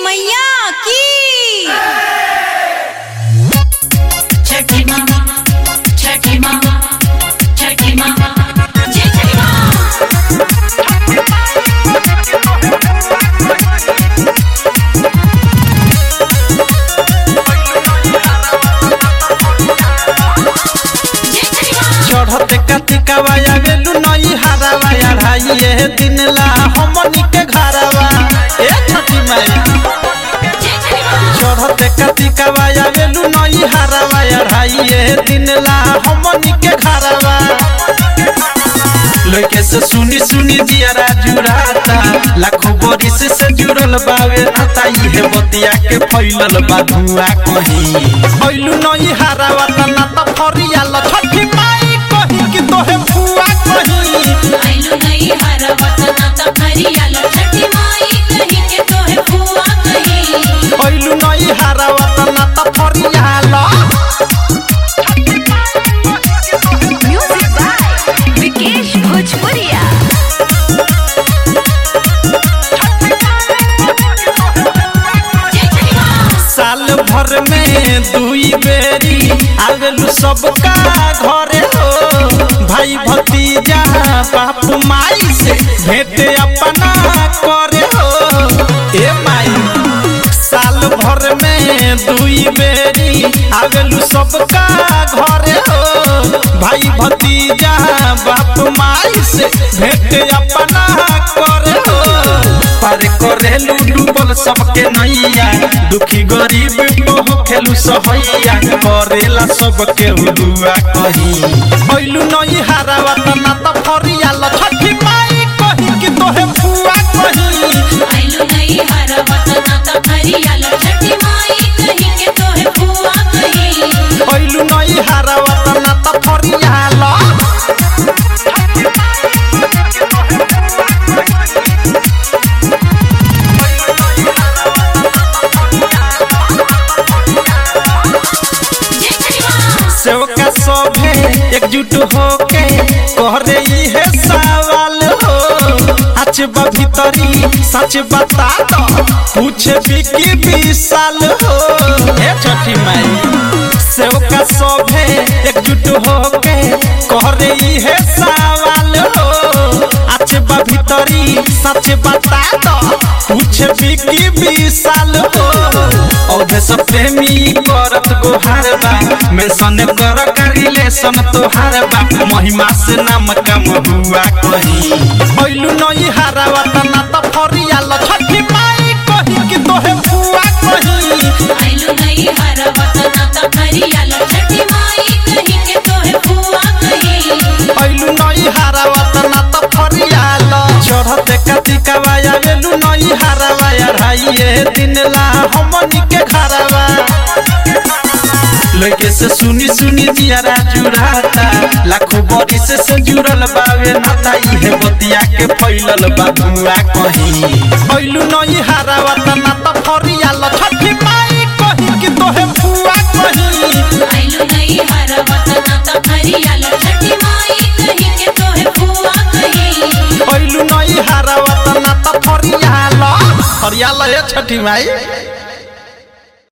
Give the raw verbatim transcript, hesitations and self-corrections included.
मैया की। छठी माँ, छठी माँ, छठी माँ, जय छठी माँ। चढ़ते कतिकावा आवेलू नई हरावा अढ़ाई ये दिन ला हमनी के घरवा ए छठी माई। चढ़ते कतिकावा आवेलू नई हरावा अढ़ाई ये दिन ला हमनी के घरवा। लइके से सुनी सुनी जियारा जुड़ाता लाखों बरिस से जुड़ल बावे नाता इहे बतिया के फैलल बा धुआं कहीं। फैलू नई हरावा त नाता फरियाल छठी माई कहीं कि तोहे फुआ कहीं। आइलू नहीं हरवा तना त फरियाल छठी माई कहीं के तोहे फुआ कहीं। फैलू नई हरावा त नाता फरियाल। म्यूजिक बाय विकेश भोजपुरिया। साल भर में दुई बेरी आवेलू सबका घरे हो। भाई भतीजा बाप माई से भेंट अपना करे हो। ए माई साल भर में दुई बेरी आवेलू सबका घरे हो। भाई भतीजा बाप माई से भेंट अपना करे हो। पार करेलू डूबल सबके नैया दुखी गरीब को खेलू सहैया करेला सबके हुआ कहीं। भइलू नई हरावा त नाता फरियाल छठी माई कहीं कि तोहे फुआ कहीं। आइलू नहीं हरवा तना त फरियाल छठी माई कहीं के तोहे फुआ कहीं। भइलू नई हरावा त नाता फरियाल। सेवका सभे एकजुट होके कहरे इहे सवाल हो। आज बा भीतरी सच बता दो पूछे बिकी विशाल हो। ए छठी माई सेवका सभे एकजुट होके कहरे इहे सवाल हो। आज बा भीतरी सच बता दो पूछे बिकी विशाल हो। औधे सब प्रेमी करत गोहार बा मेंशन कर का रिलेशन तोहार बा महिमा से नाम कम हुआ कहीं। भइलू नई हरावा त नाता फरियाल छठी माई कहीं कि तोहे फुआ कहीं। आइलू नहीं हरवा तना त फरियाल छठी माई कहीं के तोहे फुआ कहीं। भइलू नई हरावा त नाता फरियाल। चढ़ते कतिकावा आवेलू नई हरावा अढ़ाई ये दिन ला हमनी के घरवा। लइके से सुनी सुनी जियारा जुड़ाता लाखों बरिस से जुड़ल बावे नाता इहे बतिया के फैलल बा धुआं कहीं। भइलू नई हरावा त नाता फरियाल छठी माई कहीं कि तोहे फुआ कहीं। आइलू नहीं हरवा तना त फरियाल छठी माई कहीं के तोहे फुआ कहीं। भइलू नई हरावा त नाता फरियाल। फरियाल ए छठी माई।